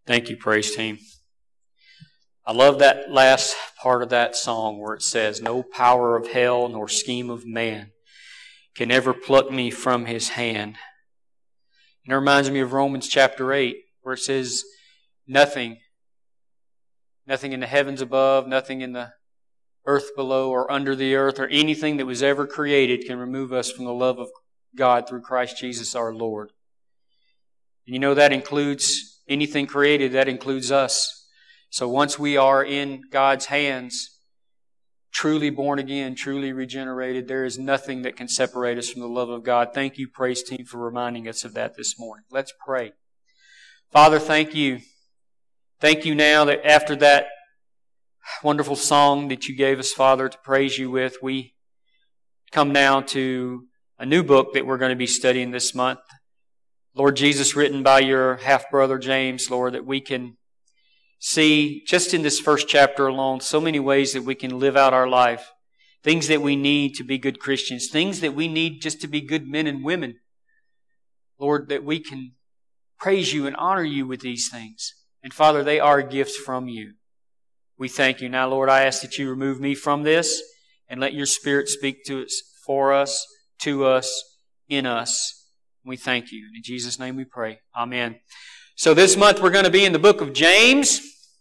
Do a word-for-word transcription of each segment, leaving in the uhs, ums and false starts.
Thank you, praise team. I love that last part of that song where it says, "No power of hell nor scheme of man can ever pluck me from His hand." And it reminds me of Romans chapter eight, where it says, nothing, nothing in the heavens above, nothing in the earth below or under the earth or anything that was ever created can remove us from the love of God through Christ Jesus our Lord. And you know that includes anything created, that includes us. So once we are in God's hands, truly born again, truly regenerated, there is nothing that can separate us from the love of God. Thank you, praise team, for reminding us of that this morning. Let's pray. Father, thank you. Thank you now that after that wonderful song that you gave us, Father, to praise you with, we come now to a new book that we're going to be studying this month. Lord Jesus, written by your half-brother James, Lord, that we can see just in this first chapter alone so many ways that we can live out our life. Things that we need to be good Christians. Things that we need just to be good men and women. Lord, that we can praise you and honor you with these things. And Father, they are gifts from you. We thank you. Now, Lord, I ask that you remove me from this and let your Spirit speak to us, for us, to us, in us. We thank you. In Jesus' name we pray. Amen. So this month we're going to be in the book of James.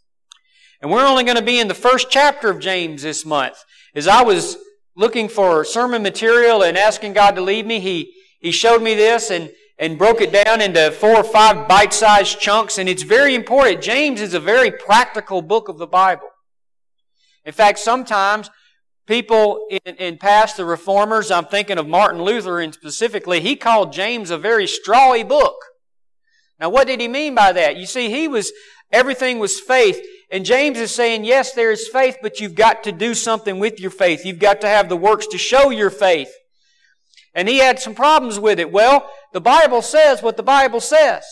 And we're only going to be in the first chapter of James this month. As I was looking for sermon material and asking God to lead me, He, He showed me this and, and broke it down into four or five bite-sized chunks. And it's very important. James is a very practical book of the Bible. In fact, sometimes people in, in past, the reformers, I'm thinking of Martin Luther and specifically, he called James a very strawy book. Now, what did he mean by that? You see, he was, everything was faith. And James is saying, yes, there is faith, but you've got to do something with your faith. You've got to have the works to show your faith. And he had some problems with it. Well, the Bible says what the Bible says.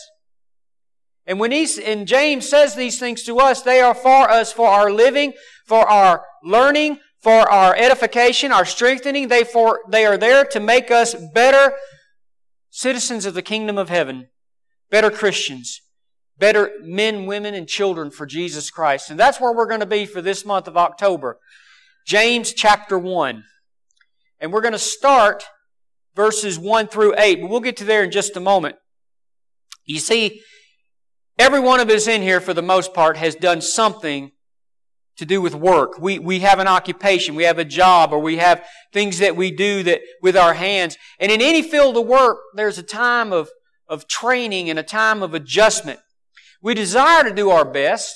And when he's, and James says these things to us, they are for us, for our living, for our learning, for our edification, our strengthening. They, for, they are there to make us better citizens of the kingdom of heaven, better Christians, better men, women, and children for Jesus Christ. And that's where we're going to be for this month of October. James chapter one. And we're going to start verses one through eight. But we'll get to there in just a moment. You see, every one of us in here, for the most part, has done something to do with work. We, we have an occupation, we have a job, or we have things that we do that with our hands. And in any field of work, there's a time of, of training and a time of adjustment. We desire to do our best,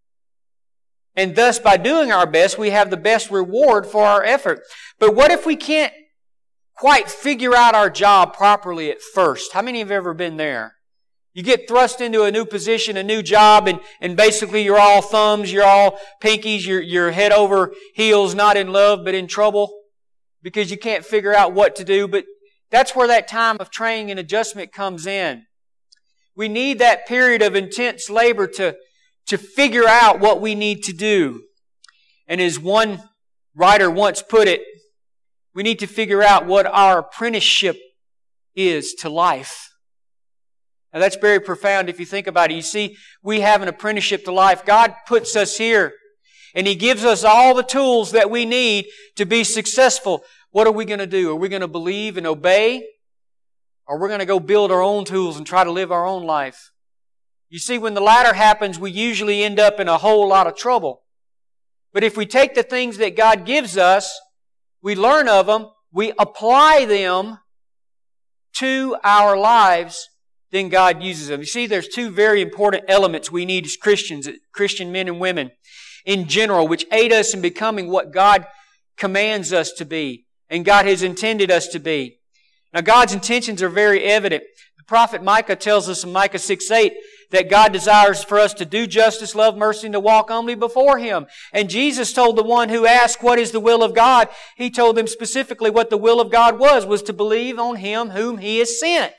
and thus by doing our best, we have the best reward for our effort. But what if we can't quite figure out our job properly at first? How many have ever been there? You get thrust into a new position, a new job, and, and basically you're all thumbs, you're all pinkies, you're, you're head over heels, not in love, but in trouble because you can't figure out what to do. But that's where that time of training and adjustment comes in. We need that period of intense labor to, to figure out what we need to do. And as one writer once put it, we need to figure out what our apprenticeship is to life. Now that's very profound if you think about it. You see, we have an apprenticeship to life. God puts us here and He gives us all the tools that we need to be successful. What are we going to do? Are we going to believe and obey? Or we're going to go build our own tools and try to live our own life? You see, when the latter happens, we usually end up in a whole lot of trouble. But if we take the things that God gives us, we learn of them, we apply them to our lives, then God uses them. You see, there's two very important elements we need as Christians, Christian men and women in general, which aid us in becoming what God commands us to be and God has intended us to be. Now, God's intentions are very evident. The prophet Micah tells us in Micah six eight that God desires for us to do justice, love mercy, and to walk humbly before Him. And Jesus told the one who asked, what is the will of God? He told them specifically what the will of God was, was to believe on Him whom He has sent.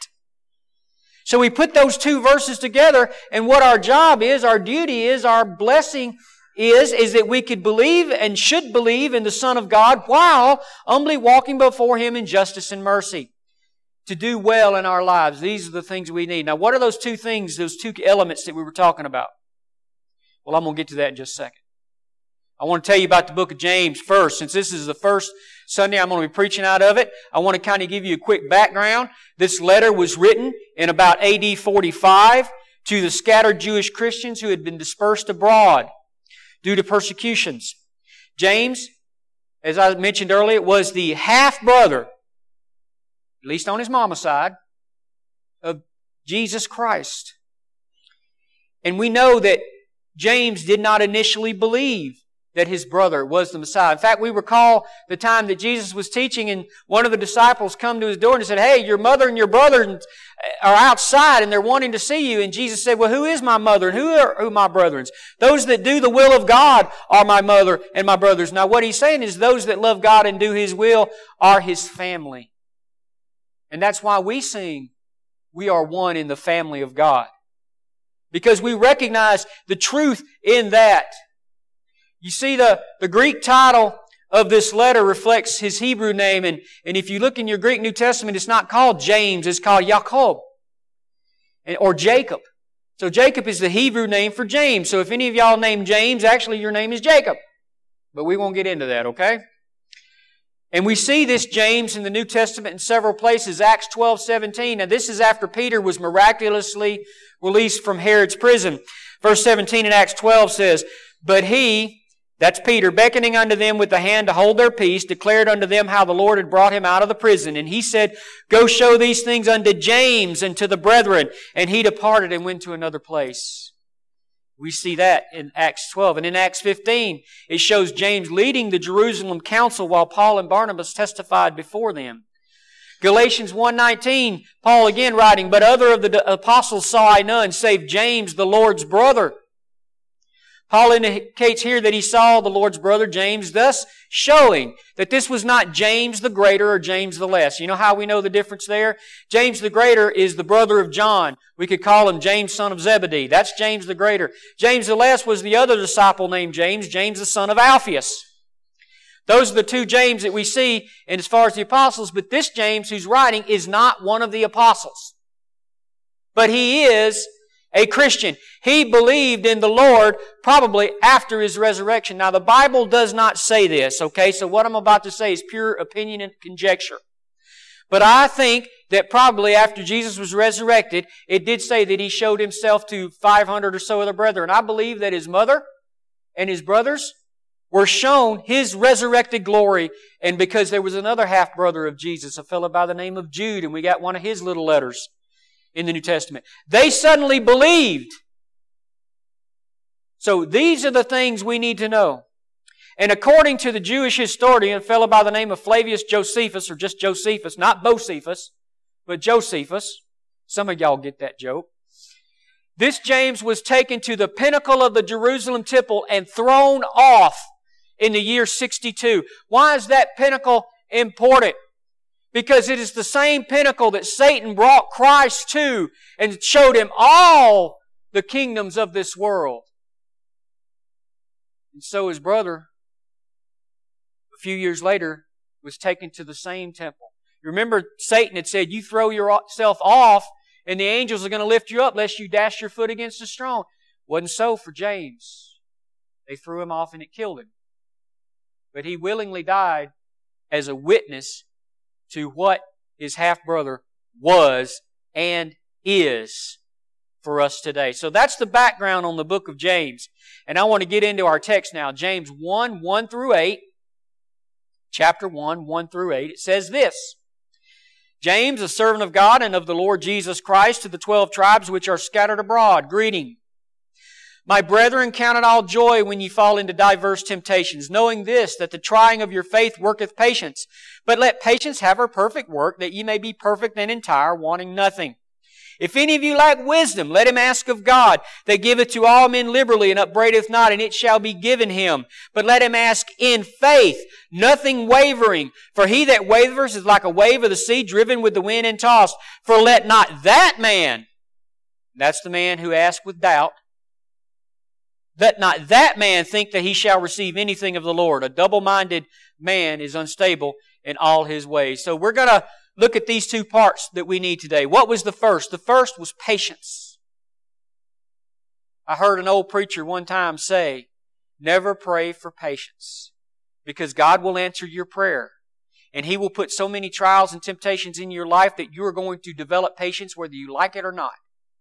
So we put those two verses together, and what our job is, our duty is, our blessing is, is that we could believe and should believe in the Son of God while humbly walking before Him in justice and mercy. To do well in our lives. These are the things we need. Now, what are those two things, those two elements that we were talking about? Well, I'm going to get to that in just a second. I want to tell you about the book of James first. Since this is the first Sunday I'm going to be preaching out of it, I want to kind of give you a quick background. This letter was written in about A D forty-five to the scattered Jewish Christians who had been dispersed abroad due to persecutions. James, as I mentioned earlier, was the half-brother, at least on his mama's side, of Jesus Christ. And we know that James did not initially believe that his brother was the Messiah. In fact, we recall the time that Jesus was teaching and one of the disciples come to his door and said, "Hey, your mother and your brother are outside and they're wanting to see you." And Jesus said, "Well, who is my mother and who are, who are my brethren? Those that do the will of God are my mother and my brothers." Now, what he's saying is those that love God and do His will are His family. And that's why we sing, "We are one in the family of God." Because we recognize the truth in that. You see, the, the Greek title of this letter reflects his Hebrew name. And, and if you look in your Greek New Testament, it's not called James, it's called Jacob. Or Jacob. So Jacob is the Hebrew name for James. So if any of y'all named James, actually your name is Jacob. But we won't get into that, okay? And we see this James in the New Testament in several places. Acts twelve seventeen. Now this is after Peter was miraculously released from Herod's prison. Verse seventeen in Acts twelve says, "But he," that's Peter, "beckoning unto them with the hand to hold their peace, declared unto them how the Lord had brought him out of the prison. And he said, Go show these things unto James and to the brethren. And he departed and went to another place." We see that in Acts twelve. And in Acts fifteen, it shows James leading the Jerusalem council while Paul and Barnabas testified before them. Galatians one nineteen, Paul again writing, "But other of the apostles saw I none, save James, the Lord's brother." Paul indicates here that he saw the Lord's brother James, thus showing that this was not James the greater or James the less. You know how we know the difference there? James the greater is the brother of John. We could call him James, son of Zebedee. That's James the greater. James the less was the other disciple named James, James the son of Alphaeus. Those are the two James that we see in as far as the apostles, but this James who's writing is not one of the apostles. But he is a Christian. He believed in the Lord probably after His resurrection. Now the Bible does not say this, okay? So what I'm about to say is pure opinion and conjecture. But I think that probably after Jesus was resurrected, it did say that He showed Himself to five hundred or so of the brethren. I believe that His mother and His brothers were shown His resurrected glory. And because there was another half-brother of Jesus, a fellow by the name of Jude, and we got one of his little letters in the New Testament. They suddenly believed. So these are the things we need to know. And according to the Jewish historian, a fellow by the name of Flavius Josephus, or just Josephus, not Bocephus, but Josephus. Some of y'all get that joke. This James was taken to the pinnacle of the Jerusalem temple and thrown off in the year sixty-two. Why is that pinnacle important? Because it is the same pinnacle that Satan brought Christ to and showed Him all the kingdoms of this world. And so his brother, a few years later, was taken to the same temple. You remember Satan had said, "You throw yourself off and the angels are going to lift you up lest you dash your foot against a stone." Wasn't so for James. They threw him off and it killed him. But he willingly died as a witness to what his half-brother was and is for us today. So that's the background on the book of James. And I want to get into our text now. James one, one through eight. Chapter one, one through eight. It says this. "James, a servant of God and of the Lord Jesus Christ, to the twelve tribes which are scattered abroad, greeting. My brethren, count it all joy when ye fall into diverse temptations, knowing this, that the trying of your faith worketh patience. But let patience have her perfect work, that ye may be perfect and entire, wanting nothing. If any of you lack wisdom, let him ask of God, that giveth to all men liberally, and upbraideth not, and it shall be given him. But let him ask in faith, nothing wavering. For he that wavers is like a wave of the sea, driven with the wind and tossed. For let not that man," that's the man who asked with doubt, "let not that man think that he shall receive anything of the Lord. A double-minded man is unstable in all his ways." So we're going to look at these two parts that we need today. What was the first? The first was patience. I heard an old preacher one time say, never pray for patience, because God will answer your prayer. And He will put so many trials and temptations in your life that you are going to develop patience whether you like it or not.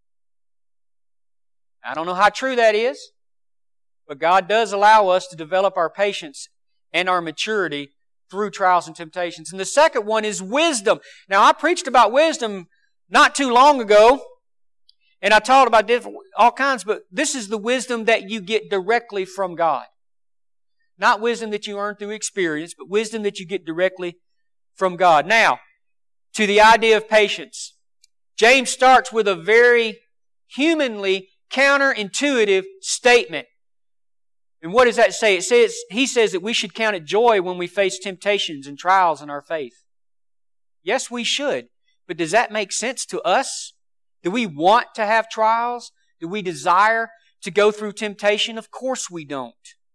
I don't know how true that is, but God does allow us to develop our patience and our maturity through trials and temptations. And the second one is wisdom. Now, I preached about wisdom not too long ago, and I taught about different, all kinds, but this is the wisdom that you get directly from God. Not wisdom that you earn through experience, but wisdom that you get directly from God. Now, to the idea of patience. James starts with a very humanly counterintuitive statement. And what does that say? It says, he says that we should count it joy when we face temptations and trials in our faith. Yes, we should. But does that make sense to us? Do we want to have trials? Do we desire to go through temptation? Of course we don't.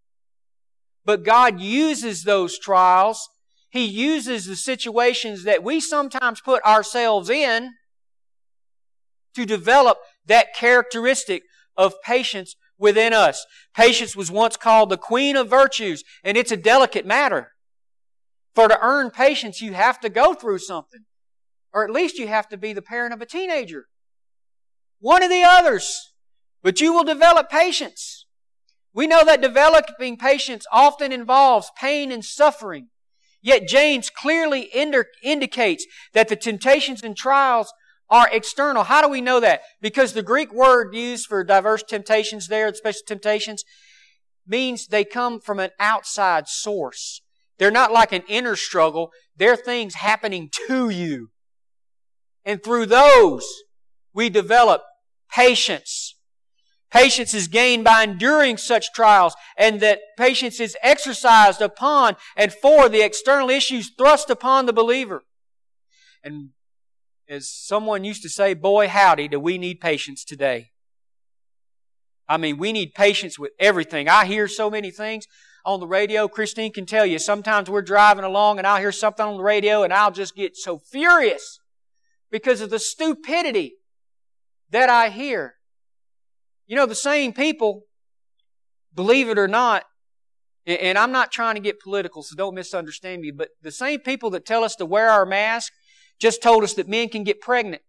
But God uses those trials. He uses the situations that we sometimes put ourselves in to develop that characteristic of patience within us. Patience was once called the queen of virtues, and it's a delicate matter. For to earn patience, you have to go through something. Or at least you have to be the parent of a teenager. One of the others. But you will develop patience. We know that developing patience often involves pain and suffering. Yet James clearly ind- indicates that the temptations and trials are external. How do we know that? Because the Greek word used for diverse temptations there, special temptations, means they come from an outside source. They're not like an inner struggle. They're things happening to you. And through those, we develop patience. Patience is gained by enduring such trials, and that patience is exercised upon and for the external issues thrust upon the believer. And as someone used to say, boy, howdy, do we need patience today. I mean, we need patience with everything. I hear so many things on the radio. Christine can tell you, sometimes we're driving along and I'll hear something on the radio and I'll just get so furious because of the stupidity that I hear. You know, the same people, believe it or not, and I'm not trying to get political, so don't misunderstand me, but the same people that tell us to wear our mask just told us that men can get pregnant.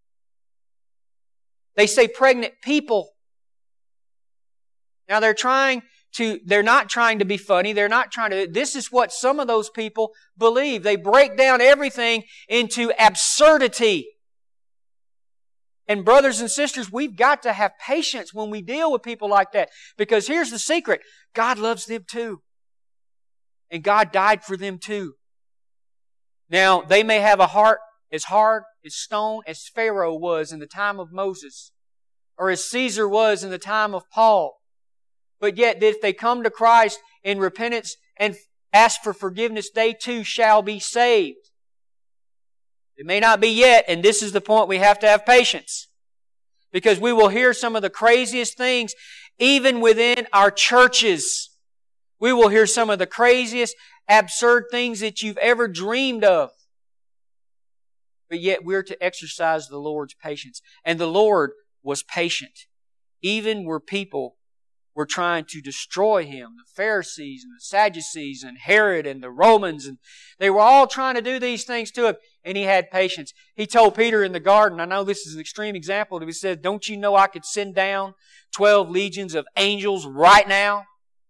They say pregnant people. Now they're trying to, they're not trying to be funny. They're not trying to, this is what some of those people believe. They break down everything into absurdity. And brothers and sisters, we've got to have patience when we deal with people like that. Because here's the secret. God loves them too. And God died for them too. Now, they may have a heart as hard as stone as Pharaoh was in the time of Moses, or as Caesar was in the time of Paul. But yet, if they come to Christ in repentance and ask for forgiveness, they too shall be saved. It may not be yet, and this is the point, we have to have patience. Because we will hear some of the craziest things, even within our churches. We will hear some of the craziest, absurd things that you've ever dreamed of. But yet we're to exercise the Lord's patience. And the Lord was patient. Even where people were trying to destroy Him. The Pharisees and the Sadducees and Herod and the Romans. And they were all trying to do these things to Him. And He had patience. He told Peter in the garden, I know this is an extreme example, but He said, don't you know I could send down twelve legions of angels right now?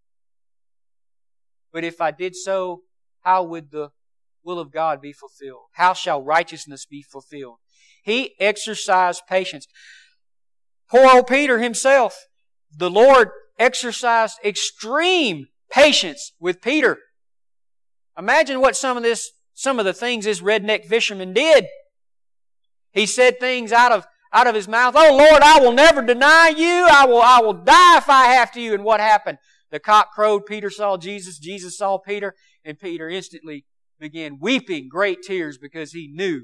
But if I did so, how would the will of God be fulfilled? How shall righteousness be fulfilled? He exercised patience. Poor old Peter himself, the Lord exercised extreme patience with Peter. Imagine what some of this, some of the things this redneck fisherman did. He said things out of, out of his mouth. Oh Lord, I will never deny you. I will, I will die if I have to. And what happened? The cock crowed. Peter saw Jesus. Jesus saw Peter. And Peter instantly began weeping great tears because he knew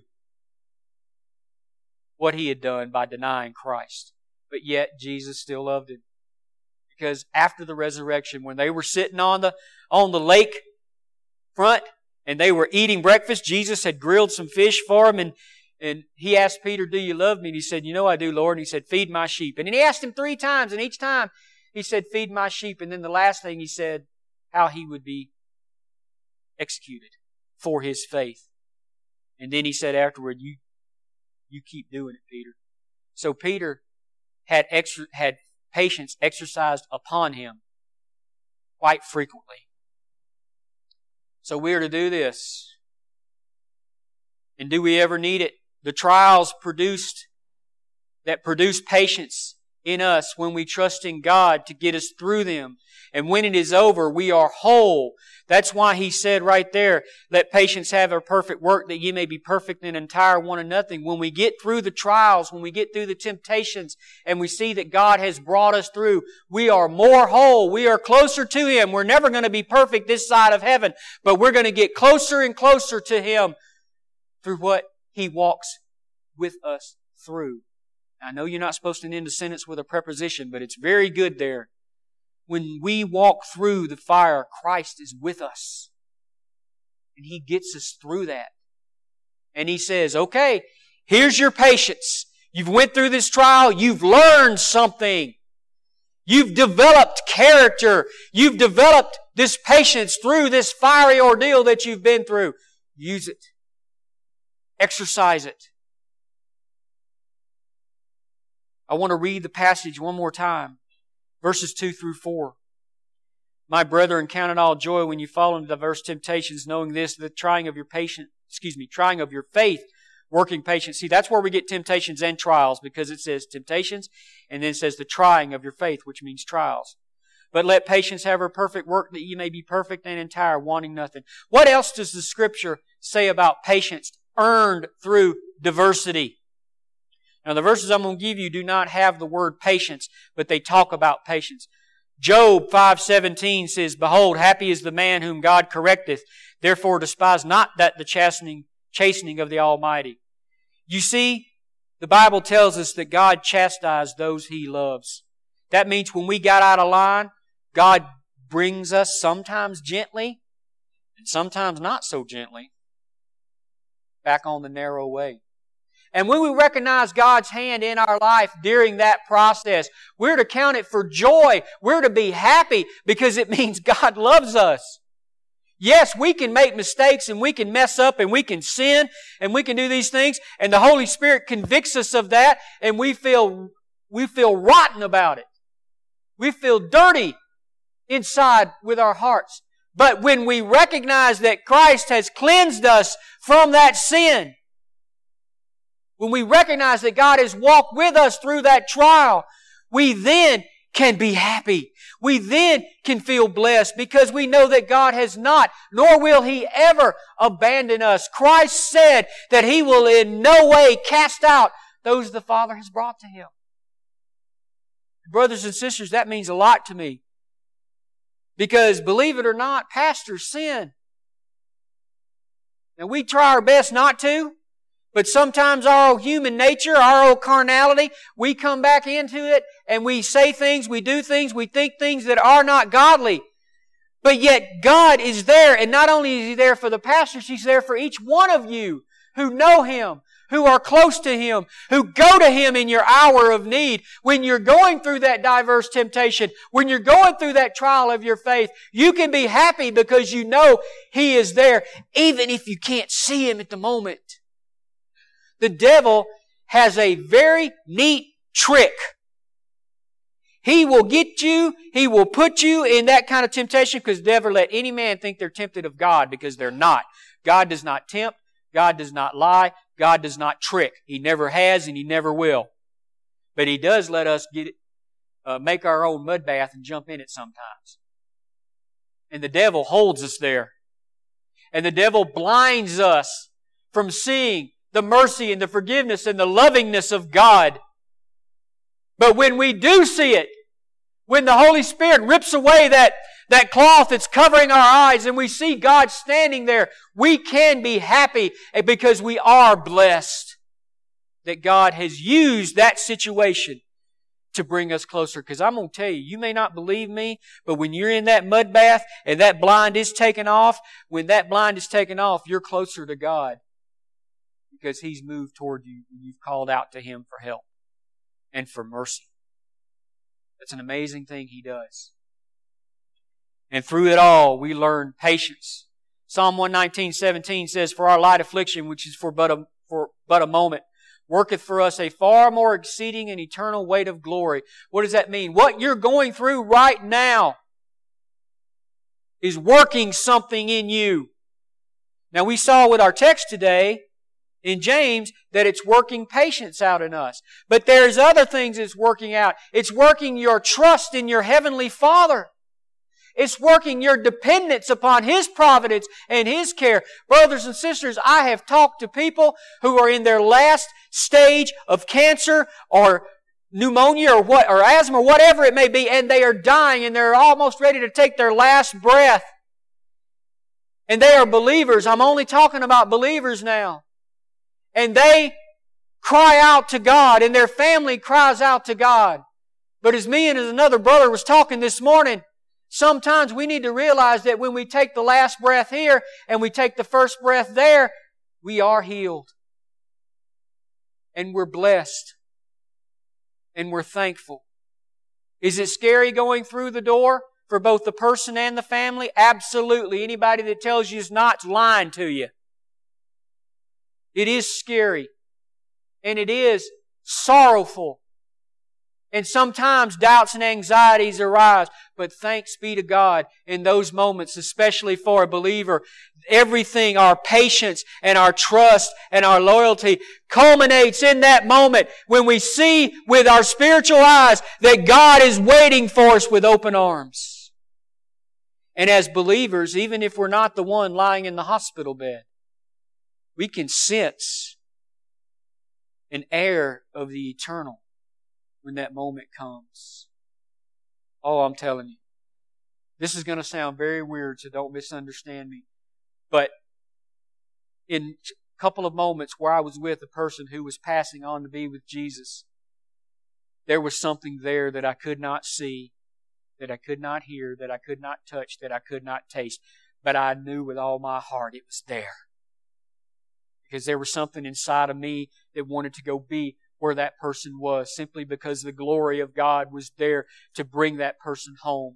what he had done by denying Christ. But yet Jesus still loved him. Because after the resurrection, when they were sitting on the, on the lake front and they were eating breakfast, Jesus had grilled some fish for them, and, And he asked Peter, do you love me? And he said, you know I do, Lord. And he said, feed my sheep. And then he asked him three times, and each time he said, feed my sheep. And then the last thing he said, how he would be executed for his faith. And then he said afterward, you, you keep doing it, Peter. So Peter had extra, had patience exercised upon him quite frequently. So we are to do this. And do we ever need it? The trials produced, that produce patience in us when we trust in God to get us through them. And when it is over, we are whole. That's why He said right there, let patience have a perfect work, that ye may be perfect and entire, wanting nothing. When we get through the trials, when we get through the temptations, and we see that God has brought us through, we are more whole. We are closer to Him. We're never going to be perfect this side of heaven, but we're going to get closer and closer to Him through what He walks with us through. I know you're not supposed to end a sentence with a preposition, but it's very good there. When we walk through the fire, Christ is with us. And He gets us through that. And He says, okay, here's your patience. You've went through this trial. You've learned something. You've developed character. You've developed this patience through this fiery ordeal that you've been through. Use it. Exercise it. I want to read the passage one more time. Verses two through four. My brethren, count it all joy when you fall into diverse temptations, knowing this, the trying of your patience, excuse me, trying of your faith, working patience. See, that's where we get temptations and trials, because it says temptations, and then it says the trying of your faith, which means trials. But let patience have her perfect work, that ye may be perfect and entire, wanting nothing. What else does the Scripture say about patience earned through diversity? Now, the verses I'm going to give you do not have the word patience, but they talk about patience. Job five seventeen says, behold, happy is the man whom God correcteth. Therefore despise not that the chastening, chastening of the Almighty. You see, the Bible tells us that God chastises those He loves. That means when we got out of line, God brings us sometimes gently and sometimes not so gently back on the narrow way. And when we recognize God's hand in our life during that process, we're to count it for joy. We're to be happy because it means God loves us. Yes, we can make mistakes and we can mess up and we can sin and we can do these things, and the Holy Spirit convicts us of that, and we feel, we feel rotten about it. We feel dirty inside with our hearts. But when we recognize that Christ has cleansed us from that sin, when we recognize that God has walked with us through that trial, we then can be happy. We then can feel blessed because we know that God has not, nor will He ever abandon us. Christ said that He will in no way cast out those the Father has brought to Him. Brothers and sisters, that means a lot to me. Because believe it or not, pastors sin. And we try our best not to. But sometimes our old human nature, our old carnality, we come back into it and we say things, we do things, we think things that are not godly. But yet God is there, and not only is He there for the pastors, He's there for each one of you who know Him, who are close to Him, who go to Him in your hour of need. When you're going through that diverse temptation, when you're going through that trial of your faith, you can be happy because you know He is there, even if you can't see Him at the moment. The devil has a very neat trick. He will get you, he will put you in that kind of temptation, because never let any man think they're tempted of God, because they're not. God does not tempt. God does not lie. God does not trick. He never has and He never will. But He does let us get it, uh, make our own mud bath and jump in it sometimes. And the devil holds us there. And the devil blinds us from seeing the mercy and the forgiveness and the lovingness of God. But when we do see it, when the Holy Spirit rips away that, that cloth that's covering our eyes and we see God standing there, we can be happy because we are blessed that God has used that situation to bring us closer. Because I'm going to tell you, you may not believe me, but when you're in that mud bath and that blind is taken off, when that blind is taken off, you're closer to God. because He's moved toward you when you've called out to Him for help and for mercy. That's an amazing thing He does. And through it all, we learn patience. Psalm one nineteen, seventeen says, "For our light affliction, which is for but a, for but a moment, worketh for us a far more exceeding and eternal weight of glory." What does that mean? What you're going through right now is working something in you. Now we saw with our text today in James that it's working patience out in us. But there's other things it's working out. It's working your trust in your Heavenly Father. It's working your dependence upon His providence and His care. Brothers and sisters, I have talked to people who are in their last stage of cancer or pneumonia or what, or asthma or whatever it may be, and they are dying and they're almost ready to take their last breath. And they are believers. I'm only talking about believers now. And they cry out to God, and their family cries out to God. But as me and as another brother was talking this morning, sometimes we need to realize that when we take the last breath here and we take the first breath there, we are healed. And we're blessed. And we're thankful. Is it scary going through the door for both the person and the family? Absolutely. Anybody that tells you it's not is lying to you. It is scary. And it is sorrowful. And sometimes doubts and anxieties arise. But thanks be to God in those moments, especially for a believer, everything, our patience and our trust and our loyalty culminates in that moment when we see with our spiritual eyes that God is waiting for us with open arms. And as believers, even if we're not the one lying in the hospital bed, we can sense an air of the eternal when that moment comes. Oh, I'm telling you. This is going to sound very weird, so don't misunderstand me. But in a couple of moments where I was with a person who was passing on to be with Jesus, there was something there that I could not see, that I could not hear, that I could not touch, that I could not taste. But I knew with all my heart it was there. Because there was something inside of me that wanted to go be where that person was, simply because the glory of God was there to bring that person home.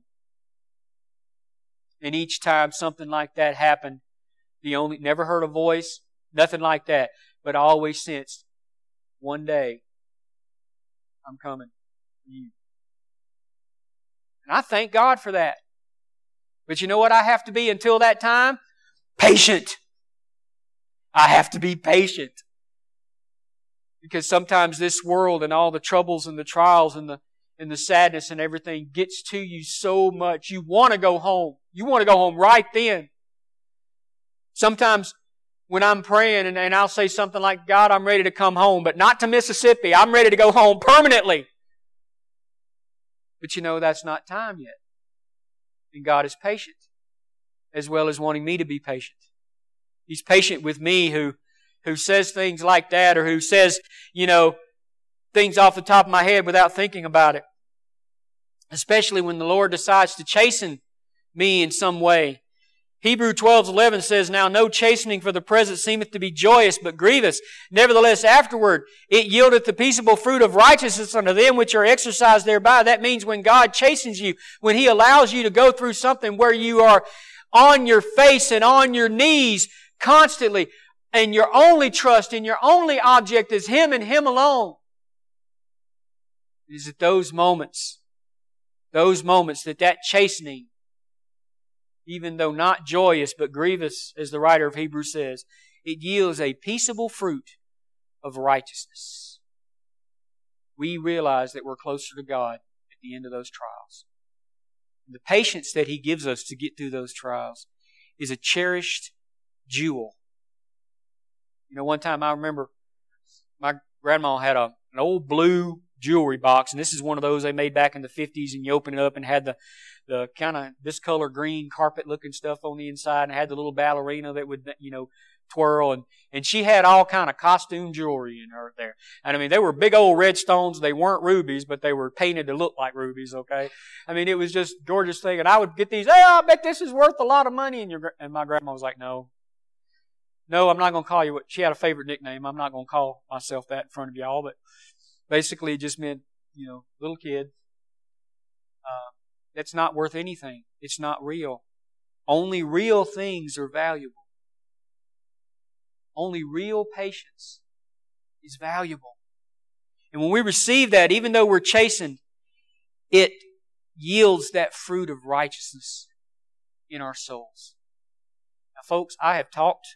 And each time something like that happened, the only never heard a voice, nothing like that, but I always sensed, one day, I'm coming to you. And I thank God for that. But you know what I have to be until that time? Patient. I have to be patient. Because sometimes this world and all the troubles and the trials and the and the sadness and everything gets to you so much. You want to go home. You want to go home right then. Sometimes when I'm praying and, and I'll say something like, God, I'm ready to come home, but not to Mississippi. I'm ready to go home permanently. But you know, that's not time yet. And God is patient, as well as wanting me to be patient. He's patient with me who who says things like that, or who says, you know, things off the top of my head without thinking about it. Especially when the Lord decides to chasten me in some way. Hebrews twelve eleven says, Now no chastening for the present seemeth to be joyous, but grievous. Nevertheless afterward it yieldeth the peaceable fruit of righteousness unto them which are exercised thereby. That means when God chastens you, when He allows you to go through something where you are on your face and on your knees constantly, and your only trust and your only object is Him and Him alone. It is at those moments, those moments that that chastening, even though not joyous but grievous, as the writer of Hebrews says, it yields a peaceable fruit of righteousness. We realize that we're closer to God at the end of those trials. And the patience that He gives us to get through those trials is a cherished jewel. You know, one time I remember my grandma had a, an old blue jewelry box, and this is one of those they made back in the fifties, and you open it up and had the, the kind of this color green carpet looking stuff on the inside, and had the little ballerina that would, you know, twirl, and, and she had all kind of costume jewelry in her there. And I mean, they were big old red stones. They weren't rubies, but they were painted to look like rubies, okay? I mean, it was just a gorgeous thing. And I would get these, hey, I bet this is worth a lot of money. And, your, and my grandma was like, no. No, I'm not going to call you what, she had a favorite nickname. I'm not going to call myself that in front of y'all, but basically it just meant, you know, little kid. Uh, that's not worth anything. It's not real. Only real things are valuable. Only real patience is valuable. And when we receive that, even though we're chastened, it yields that fruit of righteousness in our souls. Now, folks, I have talked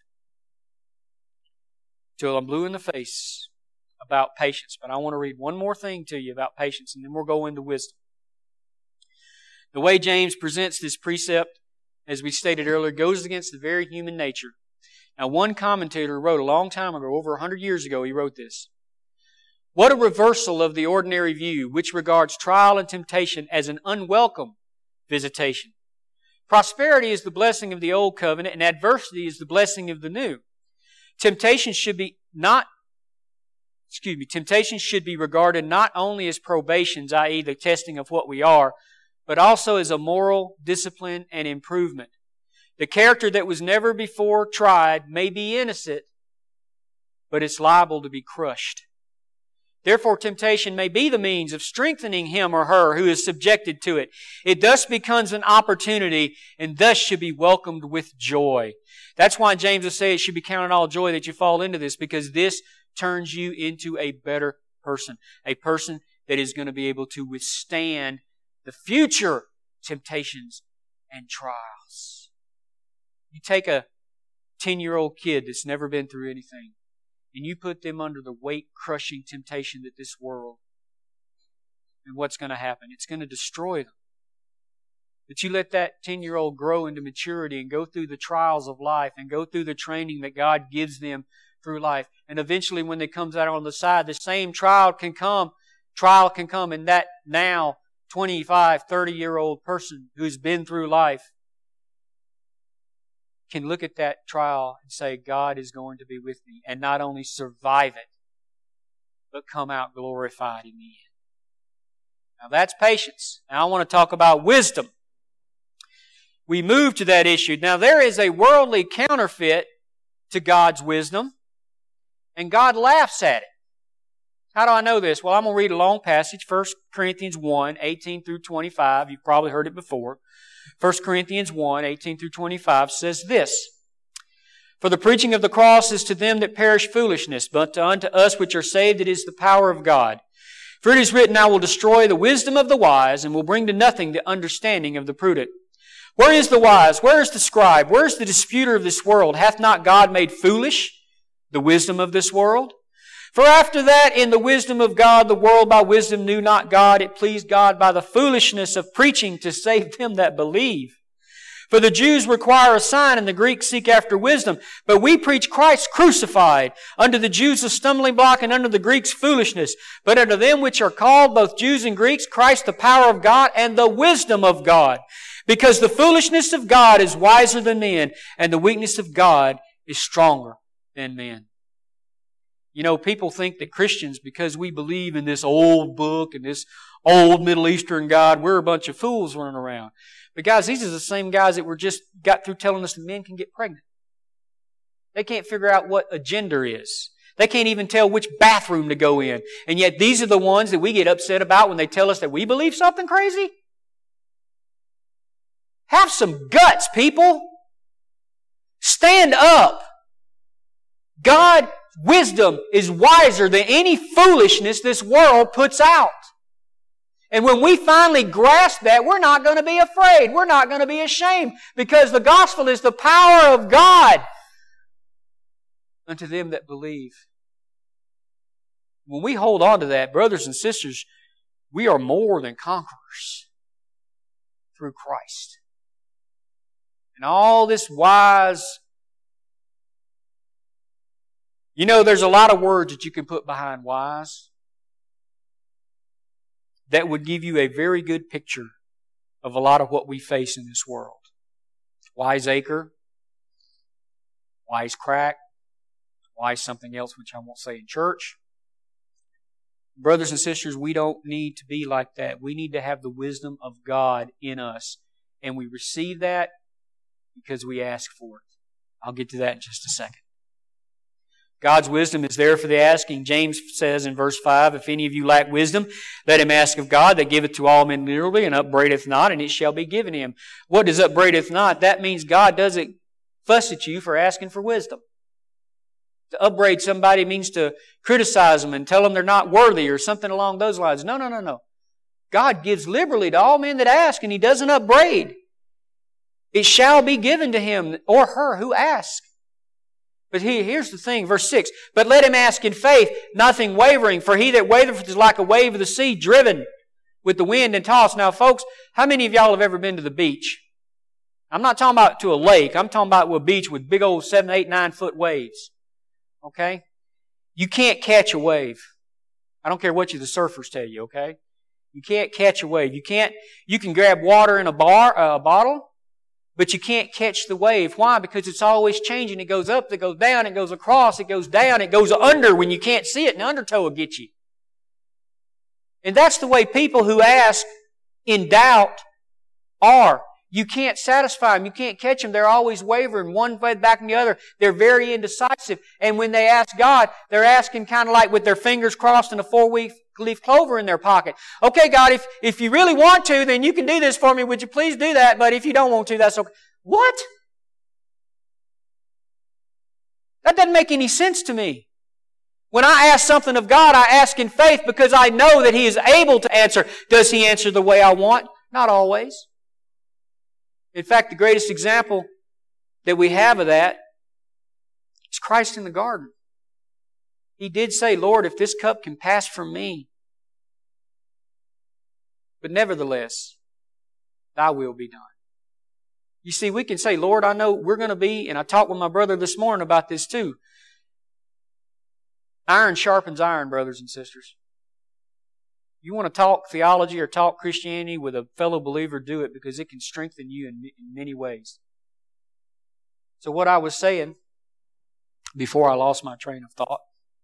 till I'm blue in the face about patience, but I want to read one more thing to you about patience, and then we'll go into wisdom. The way James presents this precept, as we stated earlier, goes against the very human nature. Now, one commentator wrote a long time ago, over a hundred years ago, he wrote this. What a reversal of the ordinary view, which regards trial and temptation as an unwelcome visitation. Prosperity is the blessing of the old covenant, and adversity is the blessing of the new. Temptation should be not, excuse me, temptation should be regarded not only as probations, that is the testing of what we are, but also as a moral discipline and improvement. The character that was never before tried may be innocent, but it's liable to be crushed. Therefore, temptation may be the means of strengthening him or her who is subjected to it. It thus becomes an opportunity and thus should be welcomed with joy. That's why James will say it should be counted all joy that you fall into this, because this turns you into a better person. A person that is going to be able to withstand the future temptations and trials. You take a ten-year-old kid that's never been through anything, and you put them under the weight-crushing temptation that this world, and what's going to happen? It's going to destroy them. But you let that ten-year-old grow into maturity and go through the trials of life and go through the training that God gives them through life. And eventually when they comes out on the side, the same trial can come, trial can come, and that now twenty-five, thirty-year-old person who's been through life can look at that trial and say, God is going to be with me, and not only survive it, but come out glorified in the end. Now that's patience. Now I want to talk about wisdom. We move to that issue. Now there is a worldly counterfeit to God's wisdom, and God laughs at it. How do I know this? Well, I'm going to read a long passage, First Corinthians one, eighteen through twenty-five. You've probably heard it before. First Corinthians one, eighteen through twenty-five says this. For the preaching of the cross is to them that perish foolishness, but unto us which are saved it is the power of God. For it is written, I will destroy the wisdom of the wise, and will bring to nothing the understanding of the prudent. Where is the wise? Where is the scribe? Where is the disputer of this world? Hath not God made foolish the wisdom of this world? For after that, in the wisdom of God, the world by wisdom knew not God. It pleased God by the foolishness of preaching to save them that believe. For the Jews require a sign, and the Greeks seek after wisdom. But we preach Christ crucified, unto the Jews a stumbling block, and unto the Greeks foolishness. But unto them which are called, both Jews and Greeks, Christ the power of God and the wisdom of God. Because the foolishness of God is wiser than men, and the weakness of God is stronger than men. You know, people think that Christians, because we believe in this old book and this old Middle Eastern God, we're a bunch of fools running around. But guys, these are the same guys that were just got through telling us that men can get pregnant. They can't figure out what a gender is. They can't even tell which bathroom to go in. And yet these are the ones that we get upset about when they tell us that we believe something crazy. Have some guts, people. Stand up. God Wisdom is wiser than any foolishness this world puts out. And when we finally grasp that, we're not going to be afraid. We're not going to be ashamed, because the gospel is the power of God unto them that believe. When we hold on to that, brothers and sisters, we are more than conquerors through Christ. And all this wise... You know, there's a lot of words that you can put behind wise that would give you a very good picture of a lot of what we face in this world. Wiseacre, wisecrack, wise something else which I won't say in church. Brothers and sisters, we don't need to be like that. We need to have the wisdom of God in us. And we receive that because we ask for it. I'll get to that in just a second. God's wisdom is there for the asking. James says in verse five, if any of you lack wisdom, let him ask of God that giveth to all men liberally and upbraideth not, and it shall be given him. What does upbraideth not? That means God doesn't fuss at you for asking for wisdom. To upbraid somebody means to criticize them and tell them they're not worthy or something along those lines. No, no, no, no. God gives liberally to all men that ask, and He doesn't upbraid. It shall be given to him or her who asks. But he, here's the thing, verse six. But let him ask in faith, nothing wavering. For he that wavereth is like a wave of the sea, driven with the wind and tossed. Now, folks, how many of y'all have ever been to the beach? I'm not talking about to a lake. I'm talking about a beach with big old seven, eight, nine foot waves. Okay? You can't catch a wave. I don't care what you the surfers tell you, okay? You can't catch a wave. You can't, you can grab water in a bar, uh, a bottle, but you can't catch the wave. Why? Because it's always changing. It goes up, it goes down, it goes across, it goes down, it goes under when you can't see it, and the undertow will get you. And that's the way people who ask in doubt are. You can't satisfy them. You can't catch them. They're always wavering, one way back and the other. They're very indecisive. And when they ask God, they're asking kind of like with their fingers crossed and a four-leaf leaf clover in their pocket. Okay, God, if, if you really want to, then you can do this for me. Would you please do that? But if you don't want to, that's okay. What? That doesn't make any sense to me. When I ask something of God, I ask in faith because I know that He is able to answer. Does He answer the way I want? Not always. In fact, the greatest example that we have of that is Christ in the garden. He did say, Lord, if this cup can pass from me, but nevertheless, Thy will be done. You see, we can say, Lord, I know we're going to be, and I talked with my brother this morning about this too. Iron sharpens iron, brothers and sisters. You want to talk theology or talk Christianity with a fellow believer, do it because it can strengthen you in, in many ways. So what I was saying before I lost my train of thought,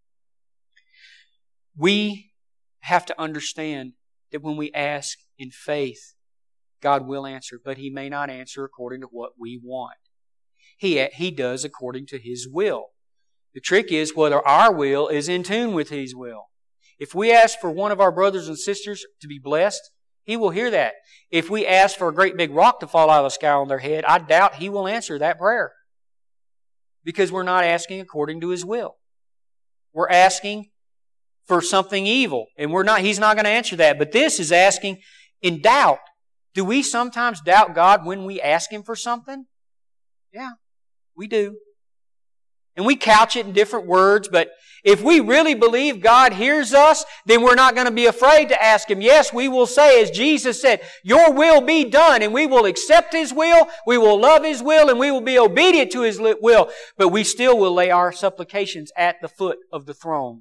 we have to understand that when we ask in faith, God will answer, but He may not answer according to what we want. He, he does according to His will. The trick is whether our will is in tune with His will. If we ask for one of our brothers and sisters to be blessed, He will hear that. If we ask for a great big rock to fall out of the sky on their head, I doubt He will answer that prayer. Because we're not asking according to His will. We're asking for something evil. And we're not, He's not going to answer that. But this is asking in doubt. Do we sometimes doubt God when we ask Him for something? Yeah, we do. And we couch it in different words, but if we really believe God hears us, then we're not going to be afraid to ask Him. Yes, we will say, as Jesus said, Your will be done, and we will accept His will, we will love His will, and we will be obedient to His will, but we still will lay our supplications at the foot of the throne.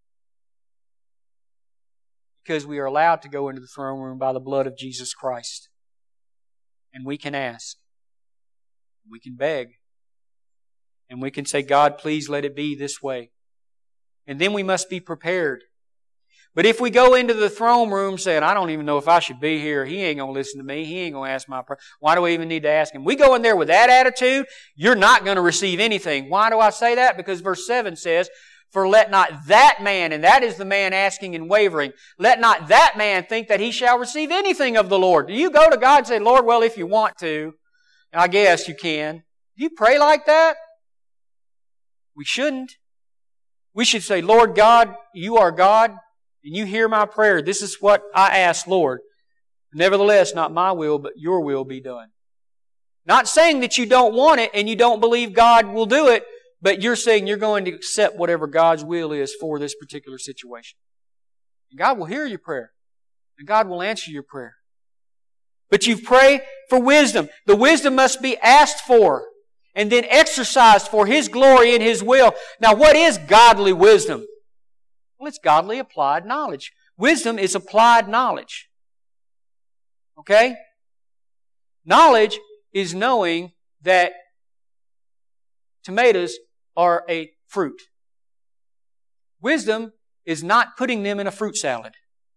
Because we are allowed to go into the throne room by the blood of Jesus Christ. And we can ask. We can beg. And we can say, God, please let it be this way. And then we must be prepared. But if we go into the throne room saying, I don't even know if I should be here, He ain't going to listen to me, He ain't going to ask my prayer, why do we even need to ask Him? We go in there with that attitude, you're not going to receive anything. Why do I say that? Because verse seven says, for let not that man, and that is the man asking and wavering, let not that man think that he shall receive anything of the Lord. Do you go to God and say, Lord, well, if you want to, I guess you can. Do you pray like that? We shouldn't. We should say, Lord God, You are God, and You hear my prayer. This is what I ask, Lord. Nevertheless, not my will, but Your will be done. Not saying that you don't want it and you don't believe God will do it, but you're saying you're going to accept whatever God's will is for this particular situation. And God will hear your prayer. And God will answer your prayer. But you pray for wisdom. The wisdom must be asked for and then exercised for His glory and His will. Now, what is godly wisdom? Well, it's godly applied knowledge. Wisdom is applied knowledge. Okay? Knowledge is knowing that tomatoes are a fruit. Wisdom is not putting them in a fruit salad.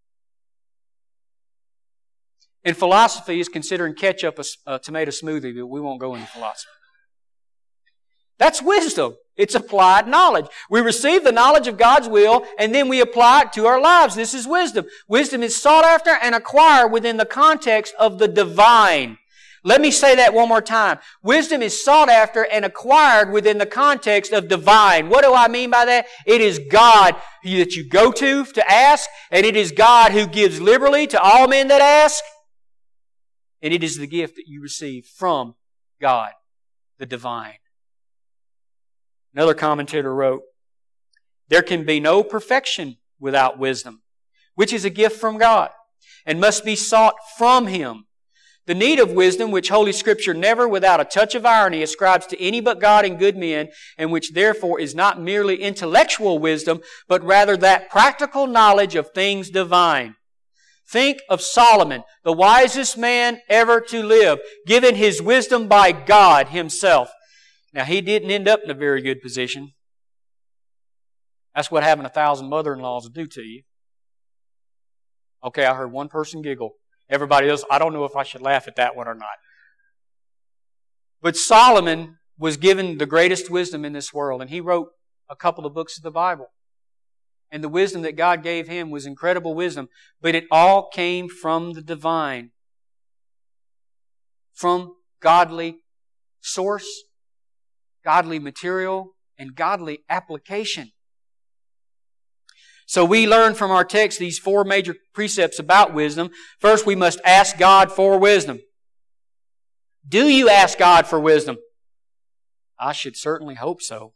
And philosophy is considering ketchup a, a tomato smoothie, but we won't go into philosophy. That's wisdom. It's applied knowledge. We receive the knowledge of God's will, and then we apply it to our lives. This is wisdom. Wisdom is sought after and acquired within the context of the divine. Let me say that one more time. Wisdom is sought after and acquired within the context of divine. What do I mean by that? It is God that you go to to ask, and it is God who gives liberally to all men that ask, and it is the gift that you receive from God, the divine. Another commentator wrote, there can be no perfection without wisdom, which is a gift from God and must be sought from Him. The need of wisdom, which Holy Scripture never without a touch of irony ascribes to any but God and good men, and which therefore is not merely intellectual wisdom, but rather that practical knowledge of things divine. Think of Solomon, the wisest man ever to live, given his wisdom by God Himself. Now, he didn't end up in a very good position. That's what having a thousand mother-in-laws will do to you. Okay, I heard one person giggle. Everybody else, I don't know if I should laugh at that one or not. But Solomon was given the greatest wisdom in this world, and he wrote a couple of books of the Bible. And the wisdom that God gave him was incredible wisdom, but it all came from the divine, from godly source, godly material, and godly application. So we learn from our text these four major precepts about wisdom. First, we must ask God for wisdom. Do you ask God for wisdom? I should certainly hope so.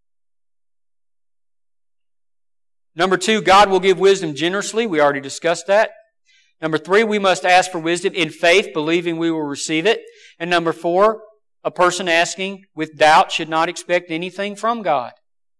Number two, God will give wisdom generously. We already discussed that. Number three, we must ask for wisdom in faith, believing we will receive it. And number four, a person asking with doubt should not expect anything from God.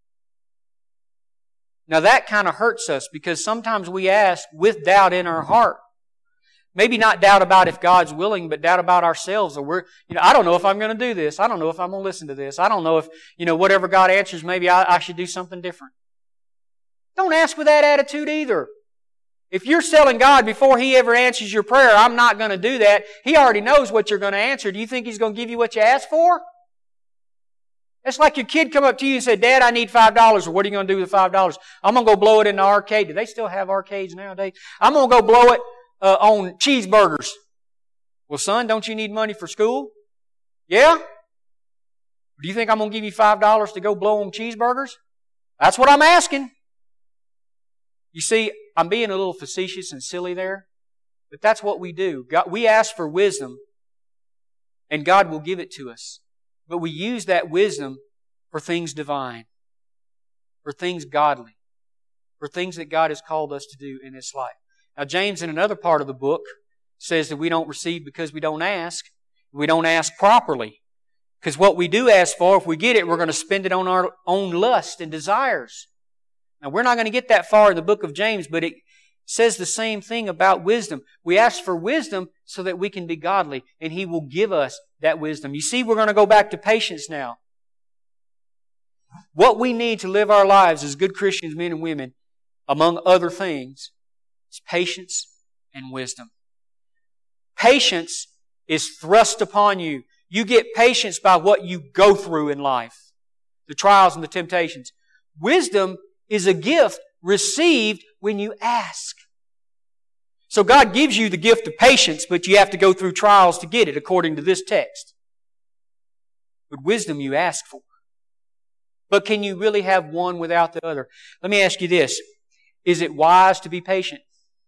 Now that kind of hurts us because sometimes we ask with doubt in our heart. Maybe not doubt about if God's willing, but doubt about ourselves. Or we're, you know, I don't know if I'm going to do this. I don't know if I'm going to listen to this. I don't know if, you know, whatever God answers, maybe I, I should do something different. Don't ask with that attitude either. If you're telling God before He ever answers your prayer, I'm not going to do that, He already knows what you're going to answer. Do you think He's going to give you what you asked for? It's like your kid come up to you and say, Dad, I need five dollars. Or what are you going to do with five dollars? I'm going to go blow it in the arcade. Do they still have arcades nowadays? I'm going to go blow it uh, on cheeseburgers. Well, son, don't you need money for school? Yeah? Do you think I'm going to give you five dollars to go blow on cheeseburgers? That's what I'm asking. You see, I'm being a little facetious and silly there, but that's what we do. God, we ask for wisdom, and God will give it to us. But we use that wisdom for things divine, for things godly, for things that God has called us to do in this life. Now, James, in another part of the book, says that we don't receive because we don't ask. We don't ask properly. Because what we do ask for, if we get it, we're going to spend it on our own lust and desires. Now, we're not going to get that far in the book of James, but it says the same thing about wisdom. We ask for wisdom so that we can be godly, and He will give us that wisdom. You see, we're going to go back to patience now. What we need to live our lives as good Christians, men and women, among other things, is patience and wisdom. Patience is thrust upon you. You get patience by what you go through in life, the trials and the temptations. Wisdom is a gift received when you ask. So God gives you the gift of patience, but you have to go through trials to get it, according to this text. But wisdom you ask for. But can you really have one without the other? Let me ask you this. Is it wise to be patient?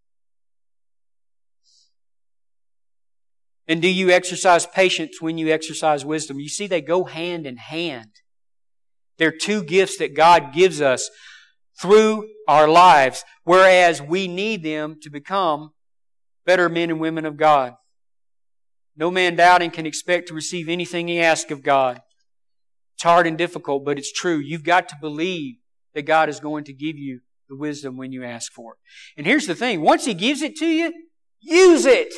And do you exercise patience when you exercise wisdom? You see, they go hand in hand. They're two gifts that God gives us through our lives, whereas we need them to become better men and women of God. No man doubting can expect to receive anything he asks of God. It's hard and difficult, but it's true. You've got to believe that God is going to give you the wisdom when you ask for it. And here's the thing. Once He gives it to you, use it.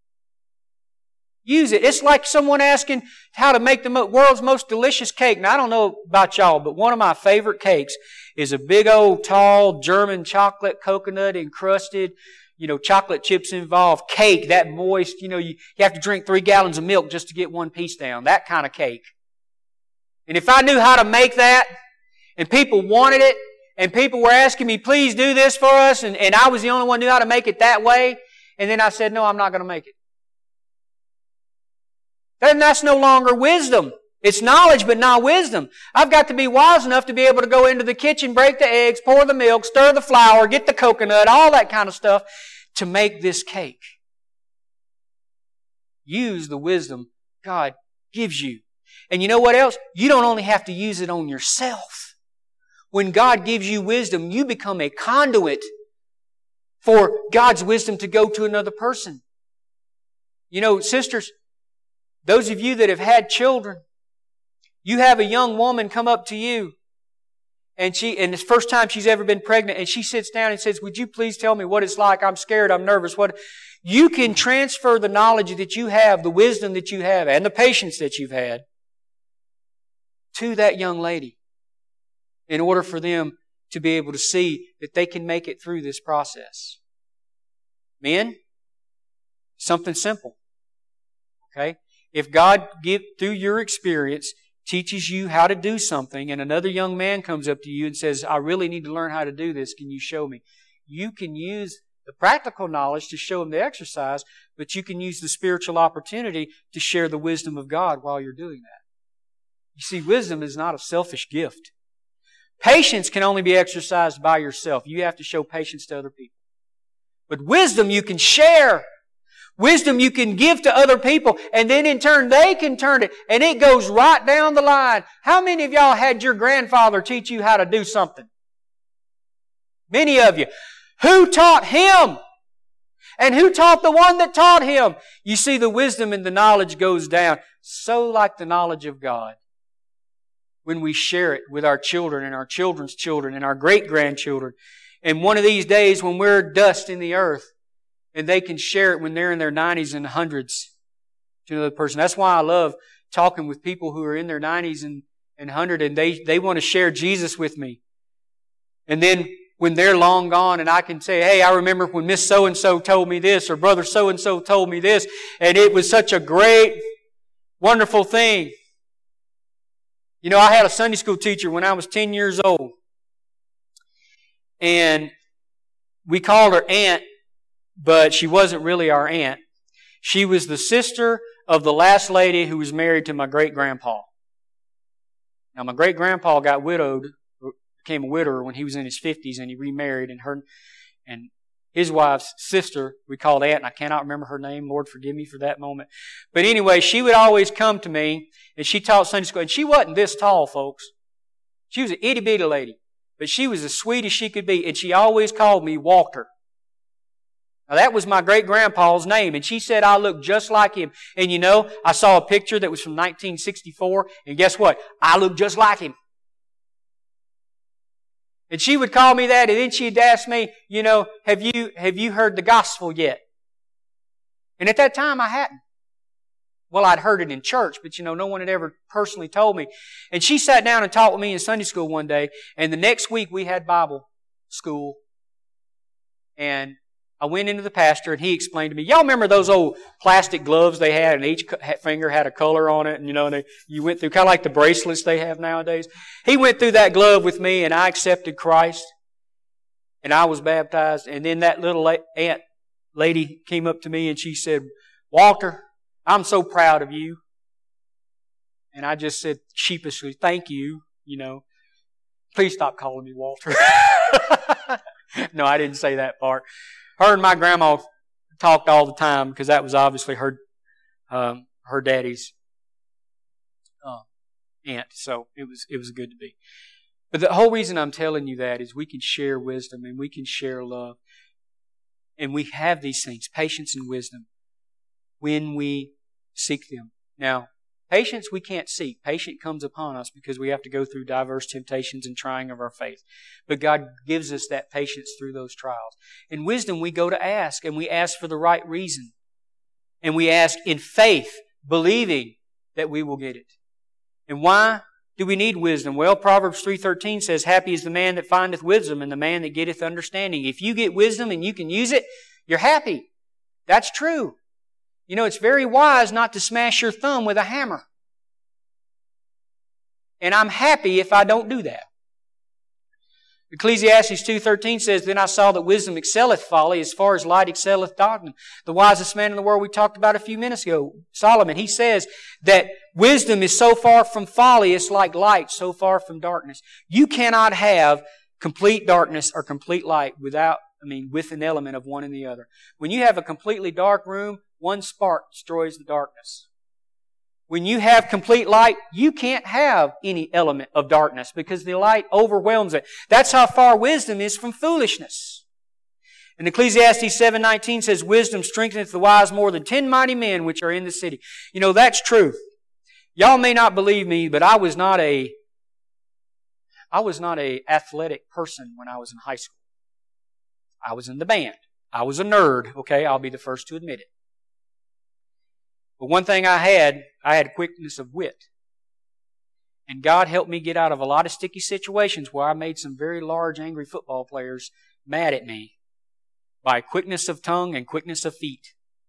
Use it. It's like someone asking how to make the world's most delicious cake. Now, I don't know about y'all, but one of my favorite cakes is a big old tall German chocolate coconut encrusted, you know, chocolate chips involved cake, that moist, you know, you, you have to drink three gallons of milk just to get one piece down. That kind of cake. And if I knew how to make that, and people wanted it, and people were asking me, please do this for us, and, and I was the only one who knew how to make it that way, and then I said, no, I'm not going to make it. Then that's no longer wisdom. It's knowledge, but not wisdom. I've got to be wise enough to be able to go into the kitchen, break the eggs, pour the milk, stir the flour, get the coconut, all that kind of stuff to make this cake. Use the wisdom God gives you. And you know what else? You don't only have to use it on yourself. When God gives you wisdom, you become a conduit for God's wisdom to go to another person. You know, sisters, those of you that have had children, you have a young woman come up to you, and she, and it's the first time she's ever been pregnant, and she sits down and says, would you please tell me what it's like? I'm scared, I'm nervous. What? You can transfer the knowledge that you have, the wisdom that you have, and the patience that you've had to that young lady in order for them to be able to see that they can make it through this process. Men, something simple. Okay? If God, give, through your experience, teaches you how to do something, and another young man comes up to you and says, I really need to learn how to do this, can you show me? You can use the practical knowledge to show them the exercise, but you can use the spiritual opportunity to share the wisdom of God while you're doing that. You see, wisdom is not a selfish gift. Patience can only be exercised by yourself. You have to show patience to other people. But wisdom you can share. Wisdom you can give to other people, and then in turn they can turn it, and it goes right down the line. How many of y'all had your grandfather teach you how to do something? Many of you. Who taught him? And who taught the one that taught him? You see, the wisdom and the knowledge goes down. So like the knowledge of God. When we share it with our children and our children's children and our great-grandchildren. And one of these days when we're dust in the earth, and they can share it when they're in their nineties and hundreds to another person. That's why I love talking with people who are in their nineties and, and one hundred, and they, they want to share Jesus with me. And then when they're long gone and I can say, hey, I remember when Miss So-and-so told me this, or Brother So-and-so told me this, and it was such a great, wonderful thing. You know, I had a Sunday school teacher when I was ten years old. And we called her Aunt, but she wasn't really our aunt. She was the sister of the last lady who was married to my great-grandpa. Now, my great-grandpa got widowed, became a widower when he was in his fifties, and he remarried, and her and his wife's sister we called Aunt, and I cannot remember her name. Lord, forgive me for that moment. But anyway, she would always come to me, and she taught Sunday school, and she wasn't this tall, folks. She was an itty-bitty lady, but she was as sweet as she could be, and she always called me Walter. Now, that was my great-grandpa's name, and she said I looked just like him. And you know, I saw a picture that was from nineteen sixty-four, and guess what? I looked just like him. And she would call me that, and then she'd ask me, you know, have you, have you heard the gospel yet? And at that time, I hadn't. Well, I'd heard it in church, but you know, no one had ever personally told me. And she sat down and taught with me in Sunday school one day, and the next week we had Bible school. And I went into the pastor, and he explained to me, y'all remember those old plastic gloves they had, and each finger had a color on it, and you know, and they, you went through kind of like the bracelets they have nowadays. He went through that glove with me, and I accepted Christ, and I was baptized. And then that little aunt lady came up to me, and she said, Walter, I'm so proud of you. And I just said sheepishly, thank you, you know. Please stop calling me Walter. No, I didn't say that part. Her and my grandma talked all the time because that was obviously her um, her daddy's uh, aunt. So it was it was good to be. But the whole reason I'm telling you that is we can share wisdom and we can share love. And we have these things, patience and wisdom, when we seek them. Now, patience we can't seek. Patience comes upon us because we have to go through diverse temptations and trying of our faith. But God gives us that patience through those trials. In wisdom, we go to ask, and we ask for the right reason. And we ask in faith, believing that we will get it. And why do we need wisdom? Well, Proverbs three thirteen says, happy is the man that findeth wisdom and the man that getteth understanding. If you get wisdom and you can use it, you're happy. That's true. You know, it's very wise not to smash your thumb with a hammer. And I'm happy if I don't do that. Ecclesiastes two thirteen says, Then I saw that wisdom excelleth folly as far as light excelleth darkness. The wisest man in the world we talked about a few minutes ago, Solomon, he says that wisdom is so far from folly, it's like light so far from darkness. You cannot have complete darkness or complete light without, I mean, with an element of one and the other. When you have a completely dark room, one spark destroys the darkness. When you have complete light, you can't have any element of darkness because the light overwhelms it. That's how far wisdom is from foolishness. And Ecclesiastes seven nineteen says, Wisdom strengtheneth the wise more than ten mighty men which are in the city. You know, that's true. Y'all may not believe me, but I was not a, I was not a athletic person when I was in high school. I was in the band. I was a nerd, okay? I'll be the first to admit it. But one thing I had, I had quickness of wit. And God helped me get out of a lot of sticky situations where I made some very large, angry football players mad at me by quickness of tongue and quickness of feet.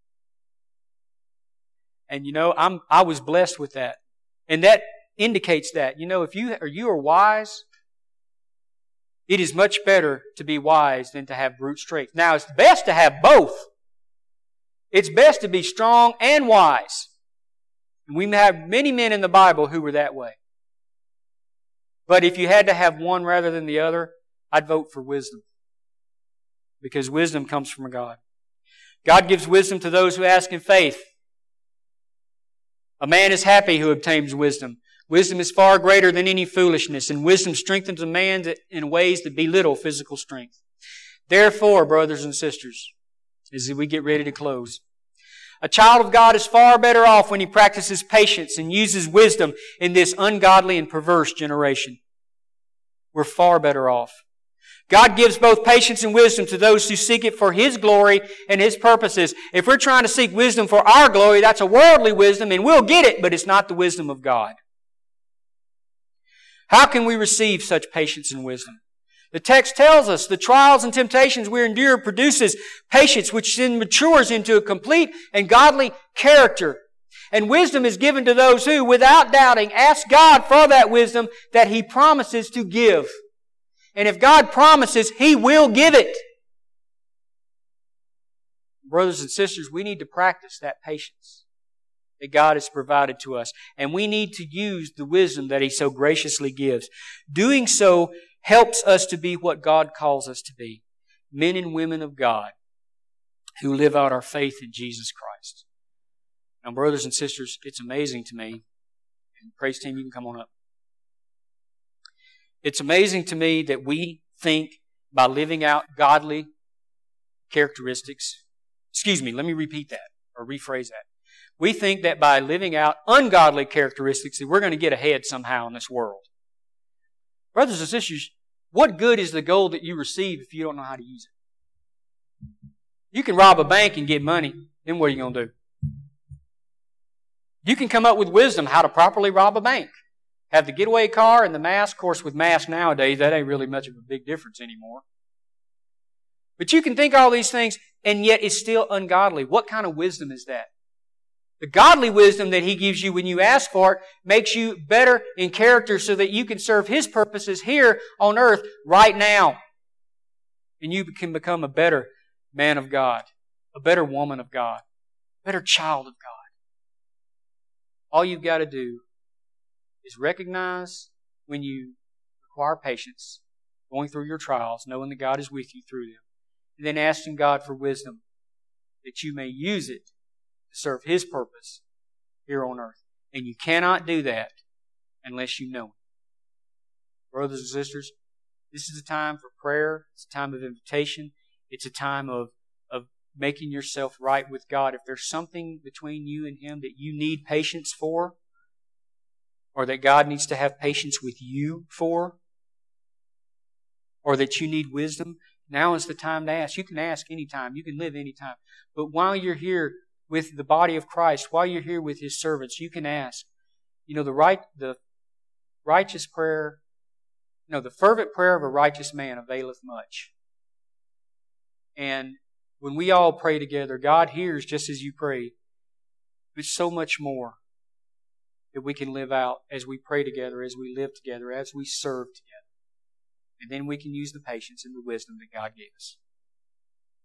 And you know, I'm I was blessed with that. And that indicates that, you know, if you or you are wise, it is much better to be wise than to have brute strength. Now, it's best to have both. It's best to be strong and wise. And we have many men in the Bible who were that way. But if you had to have one rather than the other, I'd vote for wisdom. Because wisdom comes from God. God gives wisdom to those who ask in faith. A man is happy who obtains wisdom. Wisdom is far greater than any foolishness, and wisdom strengthens a man in ways that belittle physical strength. Therefore, brothers and sisters, as we get ready to close, a child of God is far better off when he practices patience and uses wisdom in this ungodly and perverse generation. We're far better off. God gives both patience and wisdom to those who seek it for His glory and His purposes. If we're trying to seek wisdom for our glory, that's a worldly wisdom, and we'll get it, but it's not the wisdom of God. How can we receive such patience and wisdom? The text tells us the trials and temptations we endure produces patience, which then matures into a complete and godly character. And wisdom is given to those who, without doubting, ask God for that wisdom that He promises to give. And if God promises, He will give it. Brothers and sisters, we need to practice that patience that God has provided to us. And we need to use the wisdom that He so graciously gives. Doing so helps us to be what God calls us to be. Men and women of God who live out our faith in Jesus Christ. Now, brothers and sisters, it's amazing to me. And praise team, you can come on up. It's amazing to me that we think by living out godly characteristics, excuse me, let me repeat that or rephrase that. We think that by living out ungodly characteristics that we're going to get ahead somehow in this world. Brothers and sisters, what good is the gold that you receive if you don't know how to use it? You can rob a bank and get money, then what are you going to do? You can come up with wisdom how to properly rob a bank. Have the getaway car and the mask. Of course, with masks nowadays, that ain't really much of a big difference anymore. But you can think all these things, and yet it's still ungodly. What kind of wisdom is that? The godly wisdom that He gives you when you ask for it makes you better in character so that you can serve His purposes here on earth right now. And you can become a better man of God, a better woman of God, a better child of God. All you've got to do is recognize when you require patience, going through your trials, knowing that God is with you through them, and then asking God for wisdom that you may use it to serve His purpose here on earth. And you cannot do that unless you know it. Brothers and sisters, this is a time for prayer. It's a time of invitation. It's a time of, of making yourself right with God. If there's something between you and Him that you need patience for, or that God needs to have patience with you for, or that you need wisdom, now is the time to ask. You can ask anytime. You can live anytime. But while you're here with the body of Christ, while you're here with His servants, you can ask. You know, the right, the righteous prayer, you know, the fervent prayer of a righteous man availeth much. And when we all pray together, God hears just as you pray, but so much more. that we can live out as we pray together, as we live together, as we serve together. And then we can use the patience and the wisdom that God gave us.